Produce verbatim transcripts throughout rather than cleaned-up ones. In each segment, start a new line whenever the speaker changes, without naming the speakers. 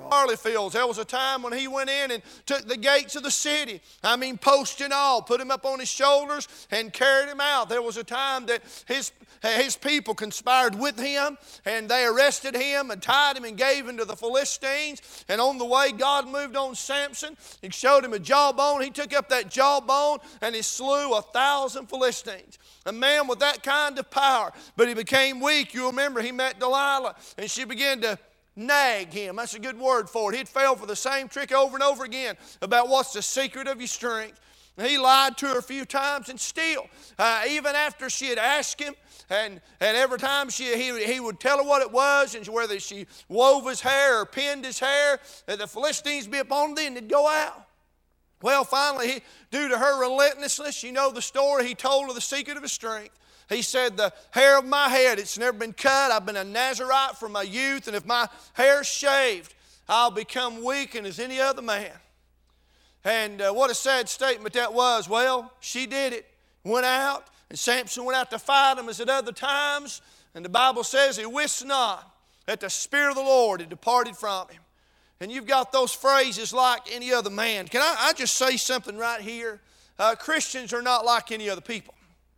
barley fields. There was a time when he went in and took the gates of the city. I mean, post and all, put him up on his shoulders and carried him out. There was a time that his His people conspired with him, and they arrested him and tied him and gave him to the Philistines. And on the way, God moved on Samson. He showed him a jawbone. He took up that jawbone and he slew a thousand Philistines. A man with that kind of power. But he became weak. You remember he met Delilah, and she began to nag him. That's a good word for it. He'd fell for the same trick over and over again about what's the secret of your strength. He lied to her a few times, and still, uh, even after she had asked him, and, and every time she, he, he would tell her what it was, and whether she wove his hair or pinned his hair, that the Philistines would be upon them, and they'd go out. Well, finally, he, due to her relentlessness, you know the story, he told her the secret of his strength. He said, the hair of my head, it's never been cut. I've been a Nazarite from my youth, and if my hair's shaved, I'll become weak and as any other man. And uh, what a sad statement that was. Well, she did it. Went out, and Samson went out to fight him as at other times. And the Bible says he wist not that the Spirit of the Lord had departed from him. And you've got those phrases like any other man. Can I, I just say something right here? Uh, Christians are not like any other people.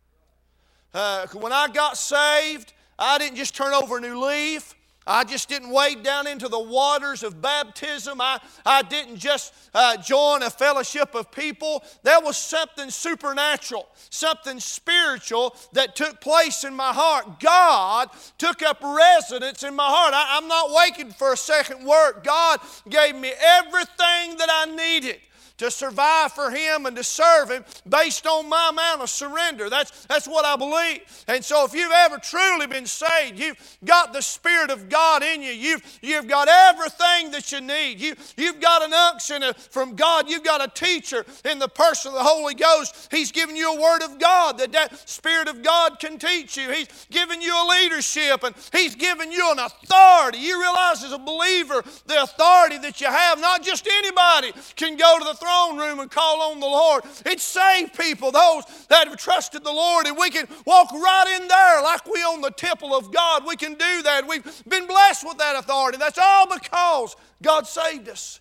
Uh, when I got saved, I didn't just turn over a new leaf. I just didn't wade down into the waters of baptism. I, I didn't just uh, join a fellowship of people. There was something supernatural, something spiritual that took place in my heart. God took up residence in my heart. I, I'm not waiting for a second work. God gave me everything that I needed to survive for Him and to serve Him based on my amount of surrender. That's, that's what I believe. And so if you've ever truly been saved, you've got the Spirit of God in you. You've, you've got everything that you need. You, you've got an unction from God. You've got a teacher in the person of the Holy Ghost. He's given you a Word of God that that Spirit of God can teach you. He's given you a leadership, and He's given you an authority. You realize as a believer the authority that you have. Not just anybody can go to the throne room and call on the Lord. It's saved people, those that have trusted the Lord, and we can walk right in there like we own the temple of God. We can do that. We've been blessed with that authority. That's all because God saved us.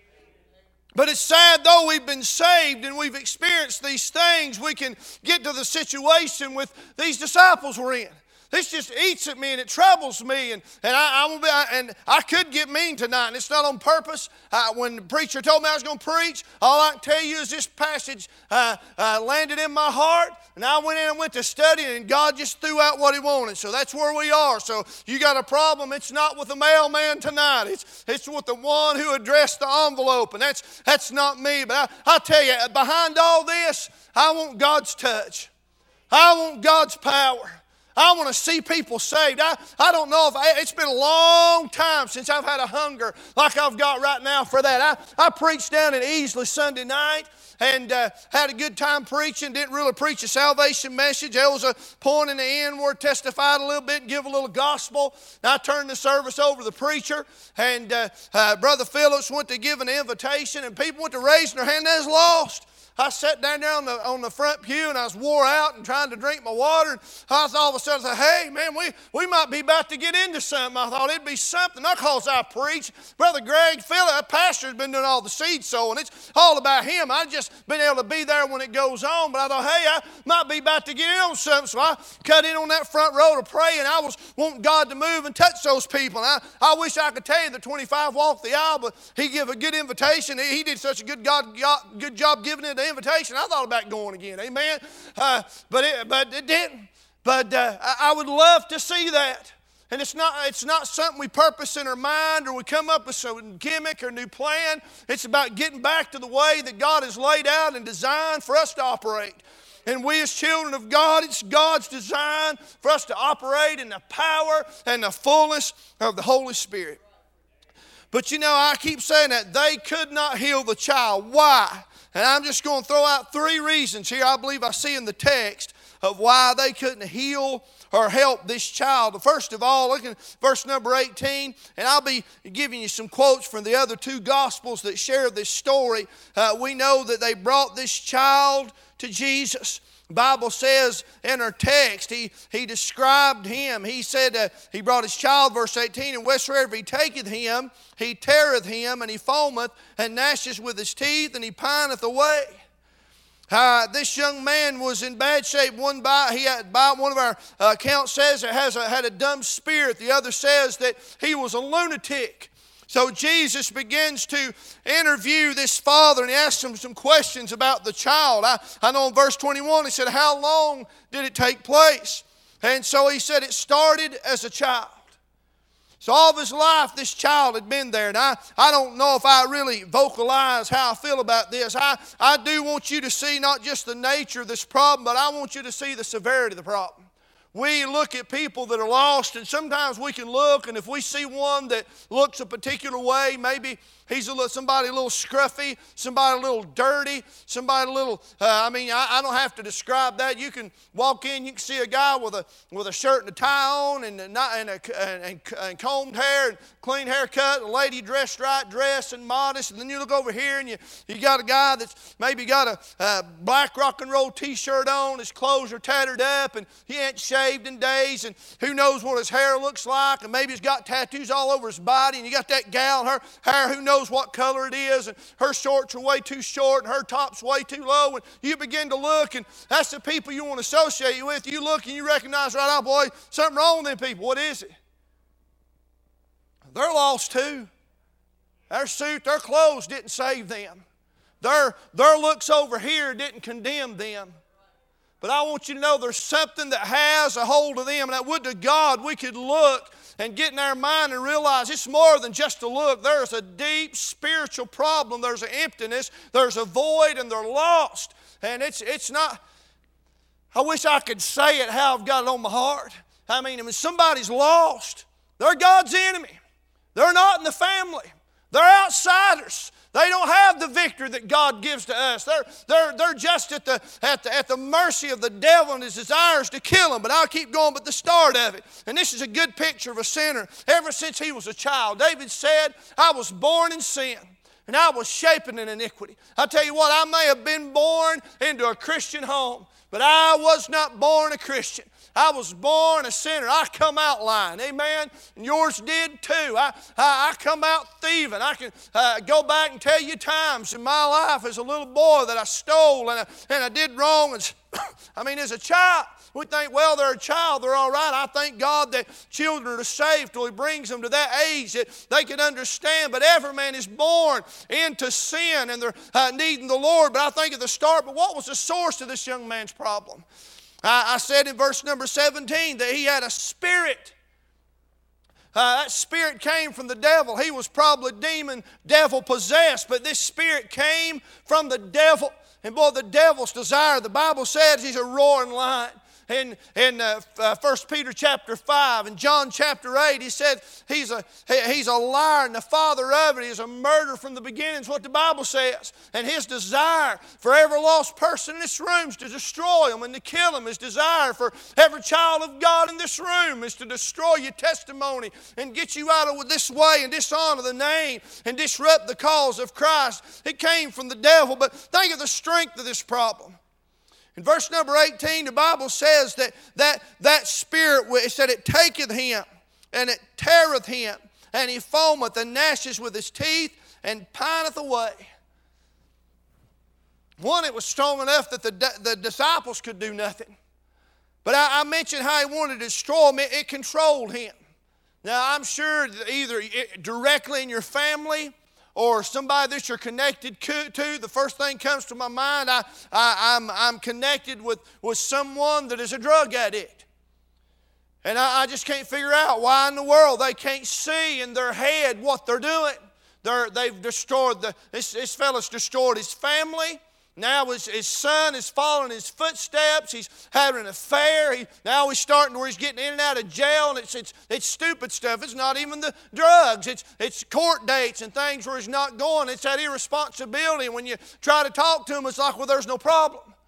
But it's sad, though we've been saved and we've experienced these things, we can get to the situation with these disciples were in. This just eats at me and it troubles me, and, and, I, I will be, and I could get mean tonight, and it's not on purpose. Uh, when the preacher told me I was going to preach, all I can tell you is this passage uh, uh, landed in my heart, and I went in and went to study, and God just threw out what He wanted. So that's where we are. So you got a problem, it's not with the mailman tonight. It's, it's with the one who addressed the envelope, and that's, that's not me. But I, I tell you, behind all this, I want God's touch. I want God's power. I want to see people saved. I, I don't know if I, it's been a long time since I've had a hunger like I've got right now for that. I, I preached down in Easley Sunday night and uh, had a good time preaching. Didn't really preach a salvation message. There was a point in the end where I testified a little bit and give a little gospel. And I turned the service over to the preacher, and uh, uh, Brother Phillips went to give an invitation, and people went to raising their hand. They was lost. I sat down there on the, on the front pew, and I was wore out and trying to drink my water. And I was all of a sudden, I said, hey, man, we, we might be about to get into something. I thought it'd be something. Not because I preach. Brother Greg Phillip, that pastor's been doing all the seed sowing. It's all about him. I've just been able to be there when it goes on. But I thought, hey, I might be about to get in on something. So I cut in on that front row to pray, and I was wanting God to move and touch those people. And I, I wish I could tell you that twenty-five walked the aisle, but he gave a good invitation. He, he did such a good, God, good job giving it the invitation. I thought about going again, amen. Uh, but it, but it didn't. But uh, I, I would love to see that. And it's not it's not something we purpose in our mind or we come up with some gimmick or new plan. It's about getting back to the way that God has laid out and designed for us to operate. And we as children of God, it's God's design for us to operate in the power and the fullness of the Holy Spirit. But you know, I keep saying that they could not heal the child. Why? And I'm just going to throw out three reasons here I believe I see in the text of why they couldn't heal or help this child. First of all, look at verse number eighteen, and I'll be giving you some quotes from the other two Gospels that share this story. Uh, we know that they brought this child to Jesus. Bible says in our text, he, he described him. He said uh, he brought his child, verse eighteen, and wheresoever he taketh him, he teareth him, and he foameth, and gnasheth with his teeth, and he pineth away. Uh, this young man was in bad shape. One by he had by one of our uh, accounts says it has a, had a dumb spirit. The other says that he was a lunatic. So Jesus begins to interview this father, and he asks him some questions about the child. I, I know in verse twenty-one he said, how long did it take place? And so he said it started as a child. So all of his life this child had been there. And I, I don't know if I really vocalize how I feel about this. I, I do want you to see not just the nature of this problem, but I want you to see the severity of the problem. We look at people that are lost, and sometimes we can look, and if we see one that looks a particular way, maybe he's a little, somebody a little scruffy, somebody a little dirty, somebody a little, uh, I mean, I, I don't have to describe that. You can walk in, you can see a guy with a with a shirt and a tie on, and, and, and, a, and, and combed hair, and clean haircut, a lady dressed right, dressed and modest, and then you look over here, and you, you got a guy that's maybe got a, a black rock and roll t-shirt on, his clothes are tattered up, and he ain't shaved in days, and who knows what his hair looks like, and maybe he's got tattoos all over his body, and you got that gal, her hair, who knows what color it is, and her shorts are way too short, and her top's way too low, and you begin to look, and that's the people you want to associate with. You look and you recognize right out, boy, something wrong with them people. What is it? They're lost too. Their suit, their clothes didn't save them. Their, their looks over here didn't condemn them. But I want you to know there's something that has a hold of them. And I would to God we could look and get in our mind and realize it's more than just a look. There's a deep spiritual problem. There's an emptiness. There's a void, and they're lost. And it's it's not, I wish I could say it how I've got it on my heart. I mean, when somebody's lost, they're God's enemy. They're not in the family. They're outsiders. They don't have the victory that God gives to us. They're, they're, they're just at the, at, the, at the mercy of the devil and his desires to kill them. But I'll keep going but the start of it. And this is a good picture of a sinner. Ever since he was a child, David said, I was born in sin, and I was shapen in iniquity. I tell you what, I may have been born into a Christian home, but I was not born a Christian. I was born a sinner. I come out lying. Amen? And yours did too. I, I, I come out thieving. I can uh, go back and tell you times in my life as a little boy that I stole and I, and I did wrong. And I mean, as a child, we think, well, they're a child, they're all right. I thank God that children are saved till He brings them to that age that they can understand. But every man is born into sin, and they're uh, needing the Lord. But I think at the start, but what was the source of this young man's problem? I, I said in verse number seventeen that he had a spirit. Uh, that spirit came from the devil. He was probably demon, devil possessed, but this spirit came from the devil. And boy, the devil's desire, the Bible says he's a roaring lion. In, in uh, uh, First Peter chapter five and John chapter eight, he said he's a, he, he's a liar, and the father of it is a murderer from the beginning. Is what the Bible says. And his desire for every lost person in this room is to destroy them and to kill them. His desire for every child of God in this room is to destroy your testimony and get you out of this way and dishonor the name and disrupt the cause of Christ. It came from the devil, but think of the strength of this problem. In verse number eighteen, the Bible says that that, that spirit, it said it taketh him, and it teareth him, and he foameth and gnasheth with his teeth, and pineth away. One, it was strong enough that the, the disciples could do nothing. But I, I mentioned how he wanted to destroy him. It, it controlled him. Now, I'm sure that either directly in your family or somebody that you're connected to, the first thing comes to my mind, I, I, I'm, I'm connected with, with someone that is a drug addict. And I, I just can't figure out why in the world they can't see in their head what they're doing. They're, they've destroyed, the, this, this fellow's destroyed his family. Now his, his son is following his footsteps. He's having an affair. He, now he's starting where he's getting in and out of jail. And it's, it's, it's stupid stuff. It's not even the drugs. It's, it's court dates and things where he's not going. It's that irresponsibility. And when you try to talk to him, it's like, well, there's no problem.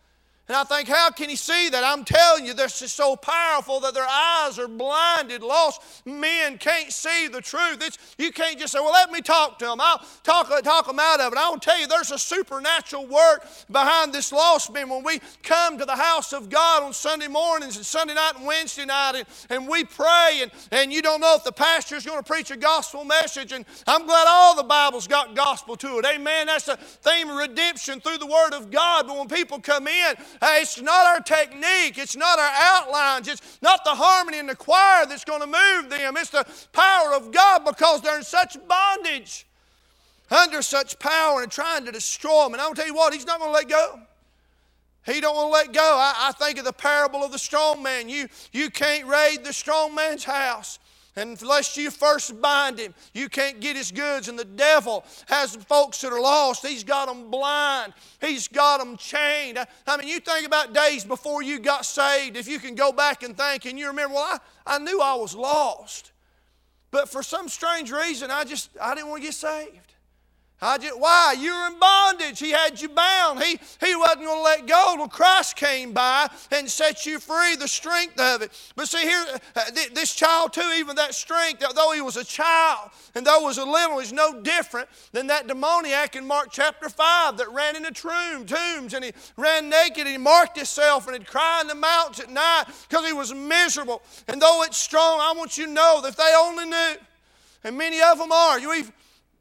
And I think, how can he see that? I'm telling you, this is so powerful that their eyes are blinded. Lost men can't see the truth. It's, you can't just say, well, let me talk to them. I'll talk, talk them out of it. I want to tell you, there's a supernatural work behind this lost man. When we come to the house of God on Sunday mornings and Sunday night and Wednesday night, and, and we pray, and, and you don't know if the pastor's going to preach a gospel message, and I'm glad all the Bible's got gospel to it. Amen. That's the theme of redemption through the Word of God. But when people come in, hey, it's not our technique. It's not our outlines. It's not the harmony in the choir that's going to move them. It's the power of God, because they're in such bondage, under such power, and trying to destroy them. And I'm going to tell you what, He's not going to let go. He don't want to let go. I, I think of the parable of the strong man. You, you can't raid the strong man's house unless you first bind him. You can't get his goods. And the devil has folks that are lost. He's got them blind. He's got them chained. I, I mean, you think about days before you got saved. If you can go back and think, and you remember, well, I, I knew I was lost. But for some strange reason, I just, I didn't want to get saved. I just, why? You were in bondage. He had you bound. He, he wasn't going to let go until Christ came by and set you free, the strength of it. But see here, uh, th- this child too, even that strength, though he was a child and though he was a little, is no different than that demoniac in Mark chapter five that ran into tomb, tombs and he ran naked and he marked himself and he'd cry in the mountains at night because he was miserable. And though it's strong, I want you to know that if they only knew, and many of them are, you even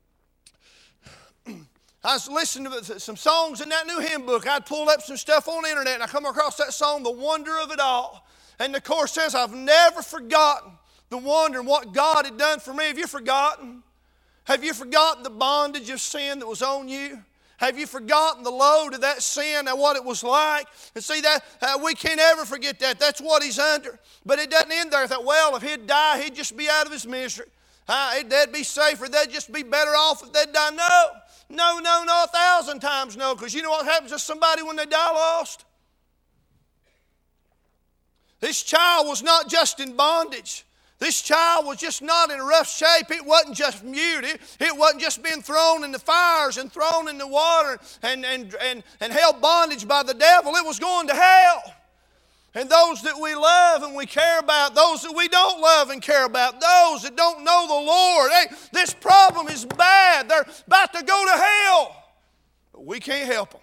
I was listening to some songs in that new hymn book. I'd pulled up some stuff on the internet and I come across that song, The Wonder of It All. And the chorus says, I've never forgotten the wonder and what God had done for me. Have you forgotten? Have you forgotten the bondage of sin that was on you? Have you forgotten the load of that sin and what it was like? And see, that uh, we can't ever forget that. That's what he's under. But it doesn't end there. I thought, well, if he'd die, he'd just be out of his misery. Uh, they'd be safer. They'd just be better off if they'd die. No. No, no, no, a thousand times no. Because you know what happens to somebody when they die lost? This child was not just in bondage. This child was just not in rough shape. It wasn't just mute. It, it wasn't just being thrown in the fires and thrown in the water and, and, and, and held bondage by the devil. It was going to hell. And those that we love and we care about, those that we don't love and care about, those that don't know the Lord, hey, this problem is bad. They're about to go to hell. But we can't help them.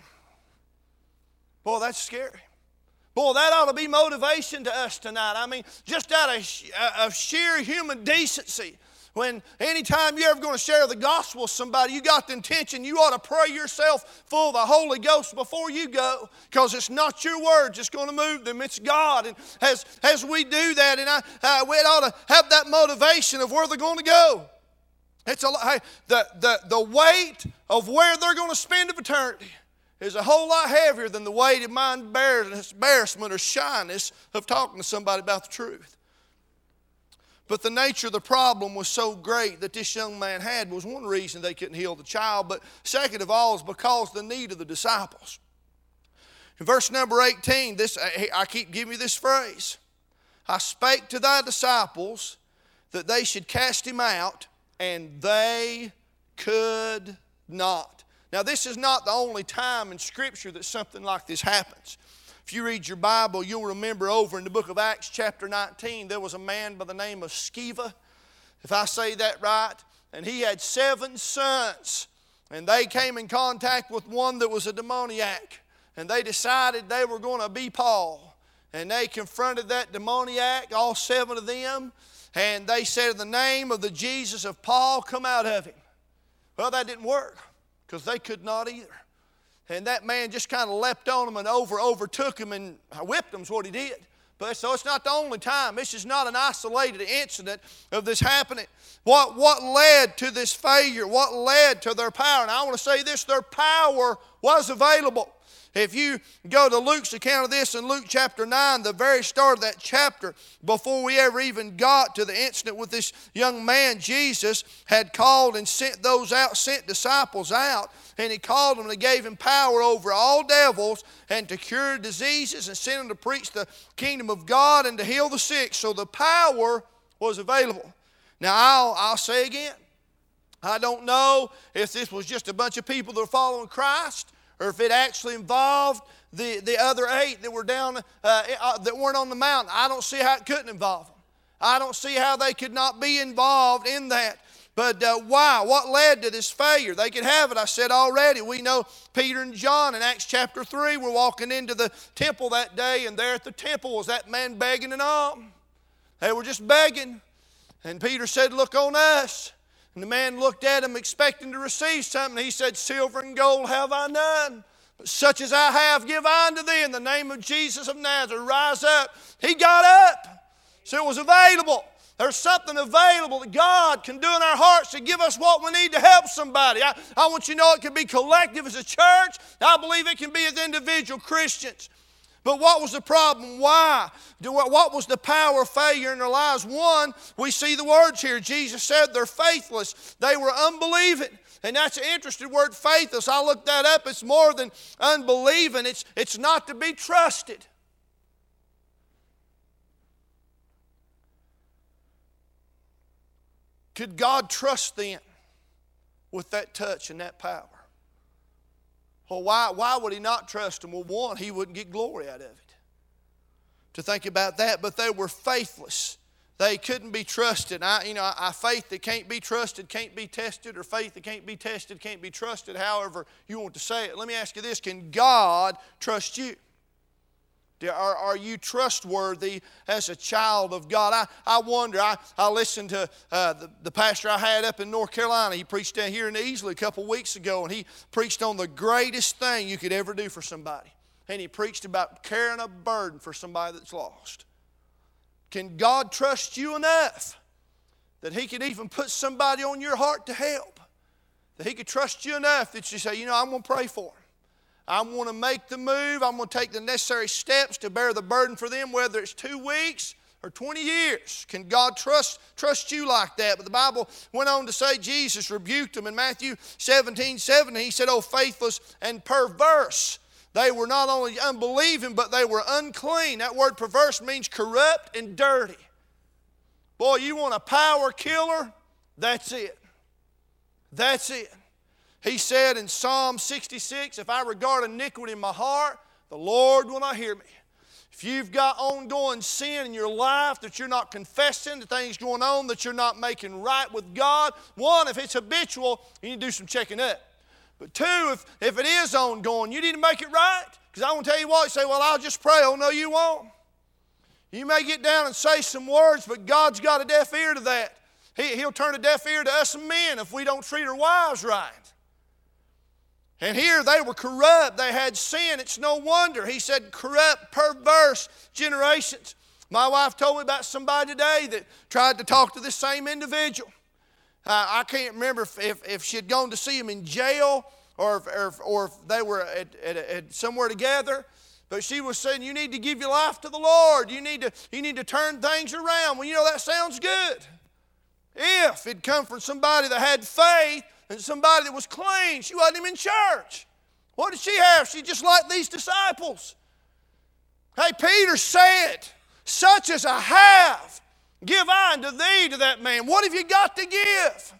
Boy, that's scary. Boy, that ought to be motivation to us tonight. I mean, just out of, of sheer human decency. When anytime you're ever going to share the gospel with somebody, you got the intention, you ought to pray yourself full of the Holy Ghost before you go, because it's not your words that's going to move them, it's God. And as, as we do that, and I, uh, we ought to have that motivation of where they're going to go. It's a, hey, the, the, the weight of where they're going to spend eternity is a whole lot heavier than the weight of my embarrassment or shyness of talking to somebody about the truth. But the nature of the problem was so great that this young man had was one reason they couldn't heal the child. But second of all is because of the need of the disciples. In verse number eighteen, this I keep giving you this phrase. I spake to thy disciples that they should cast him out, and they could not. Now this is not the only time in Scripture that something like this happens. If you read your Bible, you'll remember over in the book of Acts chapter nineteen, there was a man by the name of Sceva, if I say that right, and he had seven sons, and they came in contact with one that was a demoniac, and they decided they were going to be Paul, and they confronted that demoniac, all seven of them, and they said, in the name of the Jesus of Paul, come out of him. Well, that didn't work, because they could not either. And that man just kind of leapt on them and over, overtook him and whipped them is what he did. But so it's not the only time. This is not an isolated incident of this happening. What, what led to this failure? What led to their power? And I want to say this, their power was available. If you go to Luke's account of this in Luke chapter nine, the very start of that chapter, before we ever even got to the incident with this young man, Jesus had called and sent those out, sent disciples out, and he called them and gave him power over all devils and to cure diseases and sent them to preach the kingdom of God and to heal the sick. So the power was available. Now I'll, I'll say again, I don't know if this was just a bunch of people that are following Christ, or if it actually involved the, the other eight that were down, uh, that weren't on the mountain. I don't see how it couldn't involve them. I don't see how they could not be involved in that. But uh, why? What led to this failure? They could have it. I said already. We know Peter and John in Acts chapter three were walking into the temple that day, and there at the temple was that man begging and all. They were just begging. And Peter said, "Look on us." And the man looked at him expecting to receive something. He said, "Silver and gold have I none, but such as I have give I unto thee. In the name of Jesus of Nazareth, rise up." He got up. So it was available. There's something available that God can do in our hearts to give us what we need to help somebody. I, I want you to know it can be collective as a church. I believe it can be as individual Christians. But what was the problem? Why? What was the power of failure in their lives? One, we see the words here. Jesus said they're faithless. They were unbelieving. And that's an interesting word, faithless. I looked that up. It's more than unbelieving. It's, it's not to be trusted. Could God trust them with that touch and that power? Well, why, why would He not trust them? Well, one, He wouldn't get glory out of it. To think about that, but they were faithless. They couldn't be trusted. I, you know, I, faith that can't be trusted can't be tested, or faith that can't be tested can't be trusted, however you want to say it. Let me ask you this, can God trust you? Are, are you trustworthy as a child of God? I, I wonder, I, I listened to uh, the, the pastor I had up in North Carolina. He preached down here in Easley a couple weeks ago, and he preached on the greatest thing you could ever do for somebody. And he preached about carrying a burden for somebody that's lost. Can God trust you enough that He could even put somebody on your heart to help? That He could trust you enough that you say, you know, I'm going to pray for them. I'm going to make the move. I'm going to take the necessary steps to bear the burden for them, whether it's two weeks or twenty years. Can God trust, trust you like that? But the Bible went on to say Jesus rebuked them in Matthew seventeen seven. He said, "Oh, faithless and perverse." They were not only unbelieving, but they were unclean. That word perverse means corrupt and dirty. Boy, you want a power killer? That's it. That's it. He said in Psalm sixty-six, "If I regard iniquity in my heart, the Lord will not hear me." If you've got ongoing sin in your life that you're not confessing, the things going on that you're not making right with God, one, if it's habitual, you need to do some checking up. But two, if, if it is ongoing, you need to make it right. Because I want to tell you what, you say, "Well, I'll just pray." Oh, no, you won't. You may get down and say some words, but God's got a deaf ear to that. He, he'll turn a deaf ear to us men if we don't treat our wives right. And here they were corrupt. They had sin. It's no wonder. He said corrupt, perverse generations. My wife told me about somebody today that tried to talk to this same individual. Uh, I can't remember if, if, if she had gone to see him in jail or if, or if, or if they were at, at, at somewhere together. But she was saying, you need to give your life to the Lord. You need to, you need to turn things around. Well, you know, that sounds good. If it come from somebody that had faith, and somebody that was clean. She wasn't even in church. What did she have? She just like these disciples. Hey, Peter said, "Such as I have, give I unto thee," to that man. What have you got to give?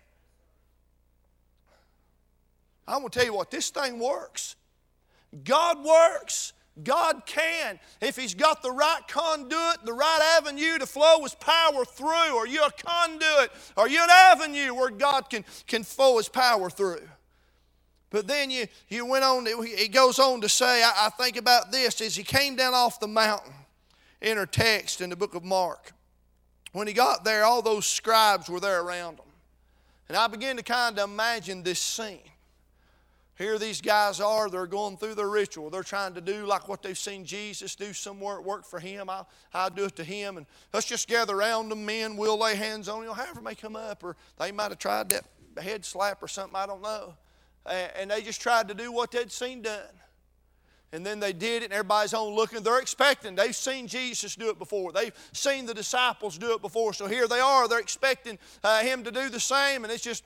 I'm going to tell you what, this thing works. God works. God can. If He's got the right conduit, the right avenue to flow His power through, are you a conduit? Are you an avenue where God can, can flow His power through? But then you, you went on, it goes on to say, I, I think about this, as He came down off the mountain in our text in the book of Mark. When He got there, all those scribes were there around Him. And I began to kind of imagine this scene. Here these guys are, they're going through their ritual. They're trying to do like what they've seen Jesus do somewhere. It worked for Him. I'll, I'll do it to Him. And let's just gather around them. Men will lay hands on you. However may come up. Or they might have tried that head slap or something. I don't know. And they just tried to do what they'd seen done. And then they did it, and everybody's on looking. They're expecting. They've seen Jesus do it before. They've seen the disciples do it before. So here they are. They're expecting uh, Him to do the same. And it's just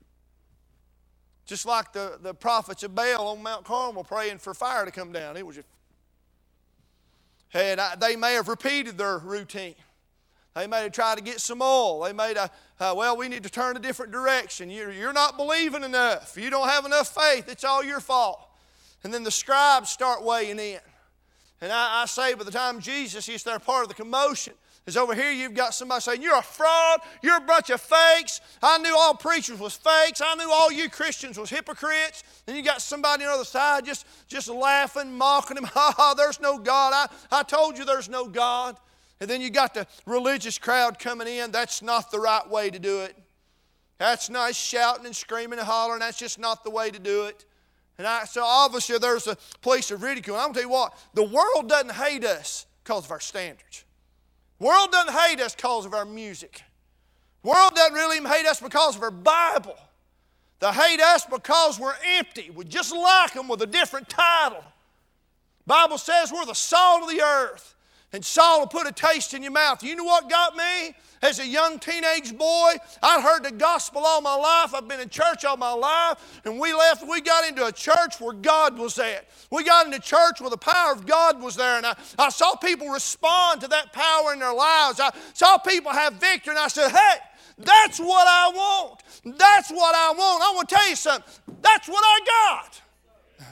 Just like the, the prophets of Baal on Mount Carmel praying for fire to come down. It was just, and I, they may have repeated their routine. They may have tried to get some oil. They may have, uh, well, we need to turn a different direction. You're, you're not believing enough. You don't have enough faith. It's all your fault. And then the scribes start weighing in. And I, I say by the time Jesus is there, part of the commotion is over here you've got somebody saying, you're a fraud, you're a bunch of fakes. I knew all preachers was fakes. I knew all you Christians was hypocrites. And you got somebody on the other side just, just laughing, mocking him. Ha ha, there's no God. I, I told you there's no God. And then you got the religious crowd coming in. That's not the right way to do it. That's not shouting and screaming and hollering. That's just not the way to do it. And I, so obviously there's a place of ridicule. And I'm going to tell you what, the world doesn't hate us because of our standards. The world doesn't hate us because of our music. The world doesn't really even hate us because of our Bible. They hate us because we're empty. We just like them with a different title. The Bible says we're the salt of the earth. And salt will put a taste in your mouth. You know what got me? As a young teenage boy, I'd heard the gospel all my life. I've been in church all my life. And we left, we got into a church where God was at. We got into church where the power of God was there. And I, I saw people respond to that power in their lives. I saw people have victory. And I said, hey, that's what I want. That's what I want. I want to tell you something. That's what I got.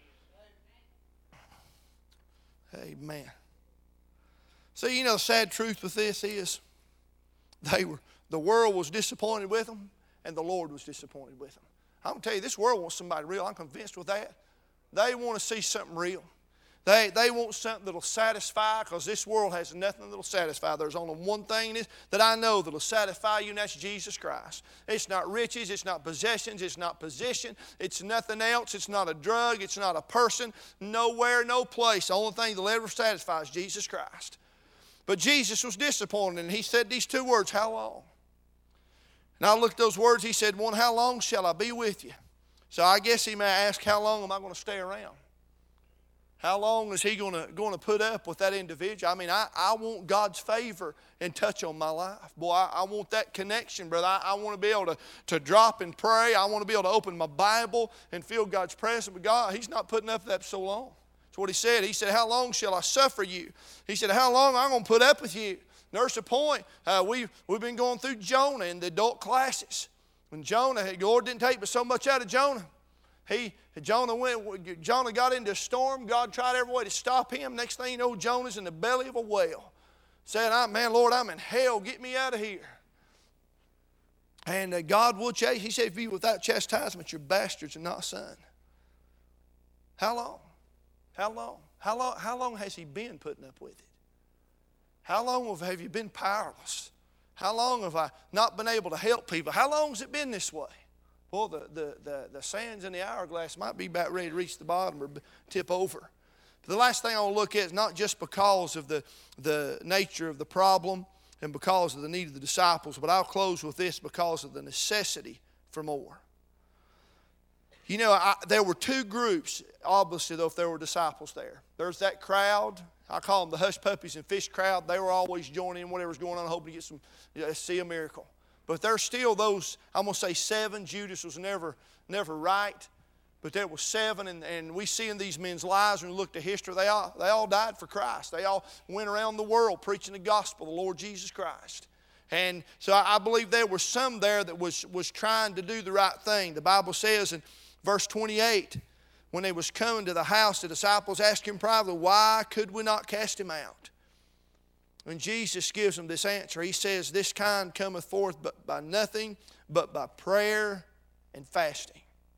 Amen. See, you know, the sad truth with this is they were, the world was disappointed with them and the Lord was disappointed with them. I'm going to tell you, this world wants somebody real. I'm convinced with that. They want to see something real. They, they want something that will satisfy, because this world has nothing that will satisfy. There's only one thing that I know that will satisfy you, and that's Jesus Christ. It's not riches, it's not possessions, it's not position, it's nothing else. It's not a drug, it's not a person, nowhere, no place. The only thing that will ever satisfy is Jesus Christ. But Jesus was disappointed, and he said these two words, how long? And I looked at those words, he said, one, how long shall I be with you? So I guess he may ask, how long am I going to stay around? How long is he going to, going to put up with that individual? I mean, I, I want God's favor and touch on my life. Boy, I, I want that connection, brother. I, I want to be able to, to drop and pray. I want to be able to open my Bible and feel God's presence. But God, he's not putting up with that for so long. That's what he said. He said, how long shall I suffer you? He said, how long am I going to put up with you? There's a point. Uh, we, we've been going through Jonah in the adult classes. When Jonah, the Lord didn't take but so much out of Jonah. He, Jonah went, Jonah got into a storm. God tried every way to stop him. Next thing you know, Jonah's in the belly of a whale. Said, man, Lord, I'm in hell. Get me out of here. And uh, God will chase. He said, if you without chastisement, you're bastards and not son. How long? How long? How long, how long has he been putting up with it? How long have you been powerless? How long have I not been able to help people? How long has it been this way? Well, the, the, the, the sands in the hourglass might be about ready to reach the bottom or tip over. But the last thing I want to look at is not just because of the, the nature of the problem and because of the need of the disciples, but I'll close with this because of the necessity for more. You know, I, there were two groups, obviously, though, if there were disciples there. There's that crowd. I call them the hush puppies and fish crowd. They were always joining in whatever's going on, hoping to get some, you know, see a miracle. But there's still those, I'm going to say seven. Judas was never, never right. But there were seven, and, and we see in these men's lives, when we look at history, they all, they all died for Christ. They all went around the world preaching the gospel, the Lord Jesus Christ. And so I, I believe there were some there that was, was trying to do the right thing. The Bible says in verse twenty-eight, when they was coming to the house, the disciples asked him privately, why could we not cast him out? When Jesus gives them this answer, he says, this kind cometh forth but by nothing but by prayer and fasting.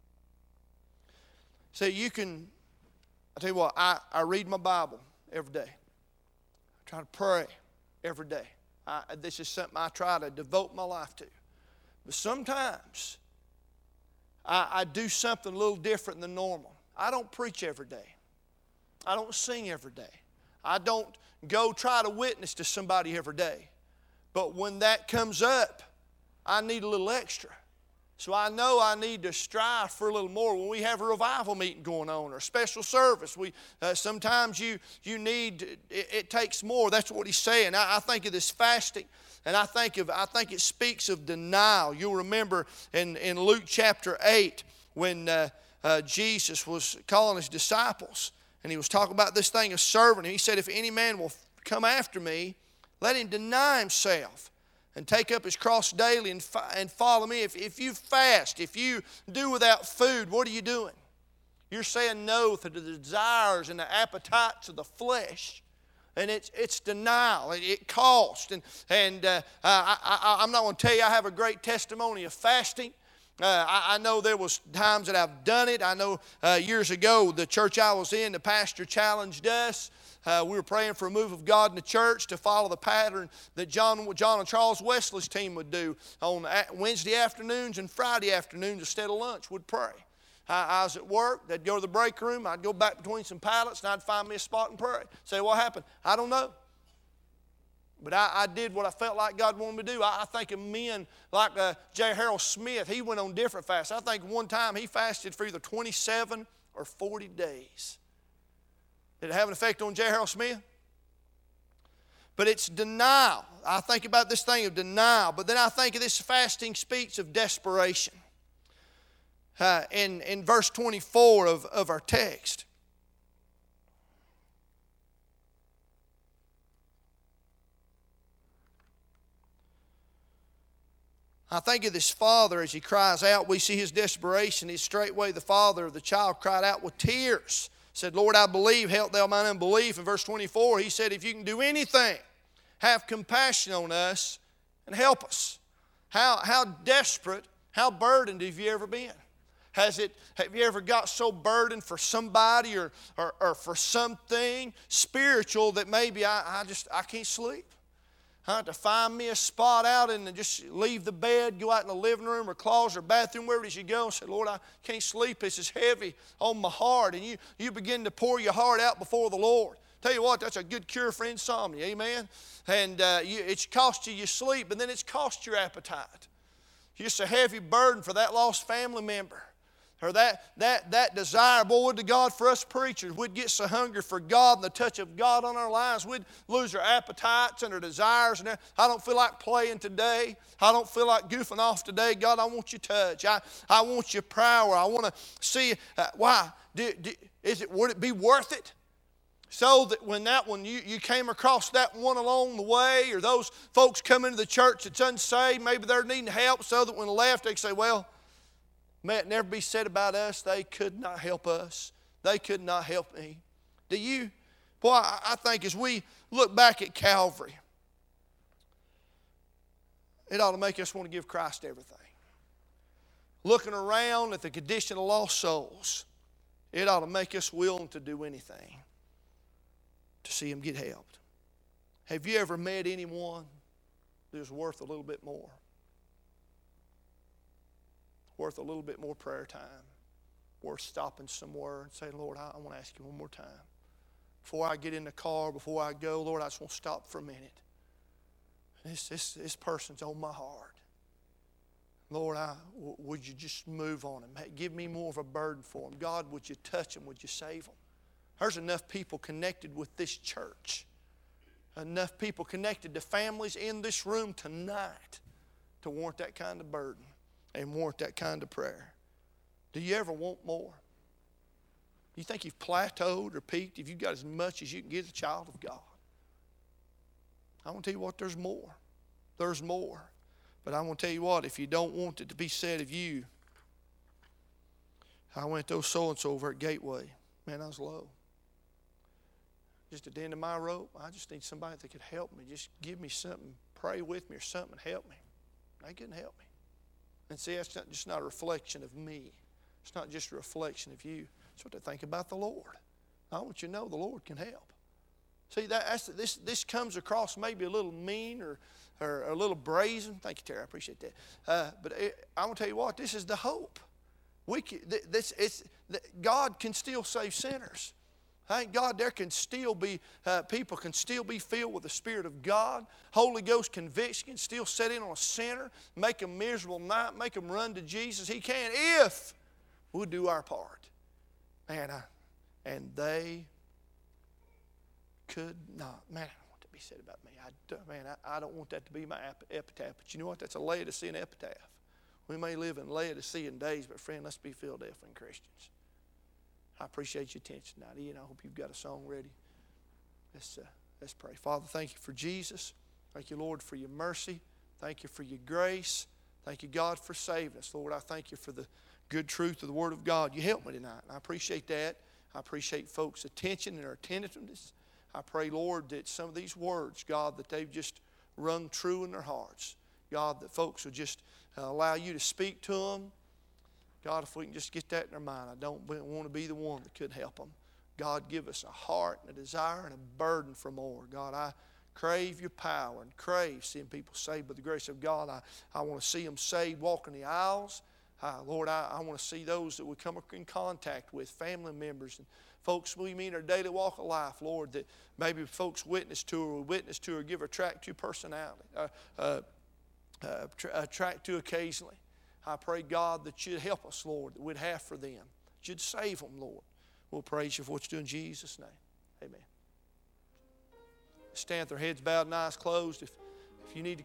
So you can, I tell you what, I, I read my Bible every day. I try to pray every day. I, this is something I try to devote my life to. But sometimes I, I do something a little different than normal. I don't preach every day. I don't sing every day. I don't go try to witness to somebody every day. But when that comes up, I need a little extra. So I know I need to strive for a little more. When we have a revival meeting going on or a special service, we uh, sometimes you you need it, it takes more. That's what he's saying. I, I think of this fasting, and I think of I think it speaks of denial. You'll remember in in Luke chapter eight when uh, uh, Jesus was calling his disciples, and he was talking about this thing of serving. He said, "If any man will come after me, let him deny himself and take up his cross daily and, and follow me." If, if you fast, if you do without food, what are you doing? You're saying no to the desires and the appetites of the flesh. And it's, it's denial. It, it costs. And, and uh, I, I, I'm not going to tell you I have a great testimony of fasting. Uh, I, I know there was times that I've done it. I know uh, years ago, the church I was in, the pastor challenged us. Uh, we were praying for a move of God in the church to follow the pattern that John, John and Charles Wesley's team would do on Wednesday afternoons and Friday afternoons instead of lunch, would pray. I, I was at work. They'd go to the break room. I'd go back between some pallets, and I'd find me a spot and pray. Say, what happened? I don't know. But I, I did what I felt like God wanted me to do. I, I think of men like uh, J. Harold Smith. He went on different fasts. I think one time he fasted for either twenty-seven or forty days. Did it have an effect on J. Harold Smith? But it's denial. I think about this thing of denial. But then I think of this fasting speaks of desperation. Uh, in, in verse twenty-four of, of our text. I think of this father as he cries out. We see his desperation. He's straightway the father of the child cried out with tears. Said, Lord, I believe, help thou mine unbelief. In verse twenty-four, he said, if you can do anything, have compassion on us and help us. How, how desperate, how burdened have you ever been? Has it, have you ever got so burdened for somebody or, or, or for something spiritual that maybe I, I just, I can't sleep? I have to find me a spot out and just leave the bed, go out in the living room or closet or bathroom, wherever it is you go, and say, Lord, I can't sleep. This is heavy on my heart. And you, you begin to pour your heart out before the Lord. Tell you what, that's a good cure for insomnia, amen? And uh, you, it's cost you your sleep, but then it's cost your appetite. Just a heavy burden for that lost family member. Or that, that, that desire. Boy, would to God for us preachers, we'd get so hungry for God and the touch of God on our lives, we'd lose our appetites and our desires. And I don't feel like playing today. I don't feel like goofing off today. God, I want your touch. I, I want your power. I want to see, uh, why? Do, do, is it, would it be worth it? So that when that one, you, you came across that one along the way, or those folks come into the church that's unsaved, maybe they're needing help, so that when they left, they can say, well, may it never be said about us, they could not help us. They could not help me. Do you? Boy, I think as we look back at Calvary, it ought to make us want to give Christ everything. Looking around at the condition of lost souls, it ought to make us willing to do anything to see them get helped. Have you ever met anyone that's worth a little bit more? Worth a little bit more prayer time, worth stopping somewhere and saying, Lord, I, I want to ask you one more time. Before I get in the car, before I go, Lord, I just want to stop for a minute. This, this, this person's on my heart. Lord, I, w- would you just move on him? Give me more of a burden for him. God, would you touch him? Would you save him? There's enough people connected with this church, enough people connected to families in this room tonight to warrant that kind of burden and warrant that kind of prayer. Do you ever want more? You think you've plateaued or peaked if you've got as much as you can get as a child of God? I want to tell you what, there's more. There's more. But I want to tell you what, if you don't want it to be said of you, I went to so-and-so over at Gateway. Man, I was low. Just at the end of my rope, I just need somebody that could help me. Just give me something, pray with me or something, help me. They couldn't help me. And see, that's not, just not a reflection of me. It's not just a reflection of you. It's what they think about the Lord. I want you to know the Lord can help. See, that, that's, this, this comes across maybe a little mean or, or a little brazen. Thank you, Terry. I appreciate that. Uh, but it, I want to tell you what, this is the hope. We can, this, it's, God can still save sinners. Thank God there can still be, uh, people can still be filled with the Spirit of God. Holy Ghost conviction can still set in on a sinner, make them miserable night, make them run to Jesus. He can if we'll do our part. Man, I, and they could not. Man, I don't want that to be said about me. I don't, man, I, I don't want that to be my epitaph. But you know what? That's a Laodicean epitaph. We may live in Laodicean days, but friend, let's be Philadelphian Christians. I appreciate your attention tonight. Ian, I hope you've got a song ready. Let's, uh, let's pray. Father, thank you for Jesus. Thank you, Lord, for your mercy. Thank you for your grace. Thank you, God, for saving us. Lord, I thank you for the good truth of the Word of God. You helped me tonight. And I appreciate that. I appreciate folks' attention and their attentiveness. I pray, Lord, that some of these words, God, that they've just rung true in their hearts. God, that folks will just uh, allow you to speak to them. God, if we can just get that in their mind, I don't want to be the one that could help them. God, give us a heart and a desire and a burden for more. God, I crave your power and crave seeing people saved by the grace of God. I, I want to see them saved walking the aisles. Uh, Lord, I, I want to see those that we come in contact with, family members and folks we meet in our daily walk of life, Lord, that maybe folks witness to or witness to or give a tract to personality, uh, uh, uh, a tract to occasionally. I pray, God, that you'd help us, Lord, that we'd have for them. That you'd save them, Lord. We'll praise you for what you do in Jesus' name. Amen. Stand with their heads bowed and eyes closed. If, if you need to